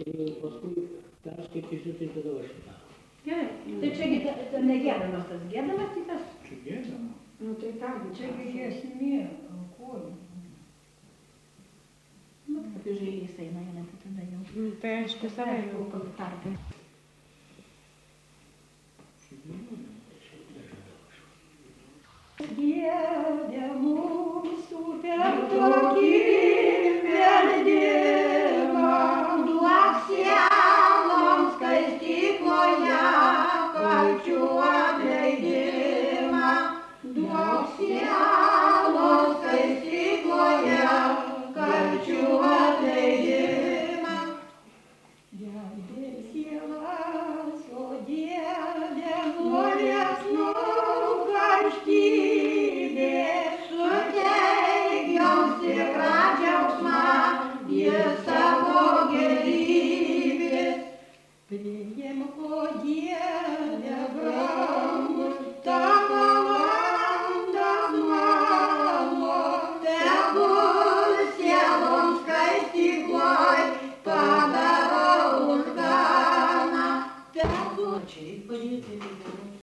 ir paskui perskaitysiu, tai tada aš tą. Gerai, tai čiagi negėdamas tas gėdamas, tai tas? Čia gėdama. Nu tai ką, Čiagi giesmė, alkoholį. nu, kaip žailys eina, tai tada jau. Tai aišku, savai jau. Tarpai. Dieve mūsų per tokį meldimą, duok sieloms skaistykloje kalčių atleidimą, duok sieloms skaistykloje kalčių atleidimą. Gelbėk sielas, o Dieve, nuo liepsnų karštybės, suteik joms tikrą džiaugsmą, jis savo gerybės. Priimk, o Dieve, brangus, tavo valandas mano, tegul sieloms skaistykloj padaro užganą, tegul čia padėti.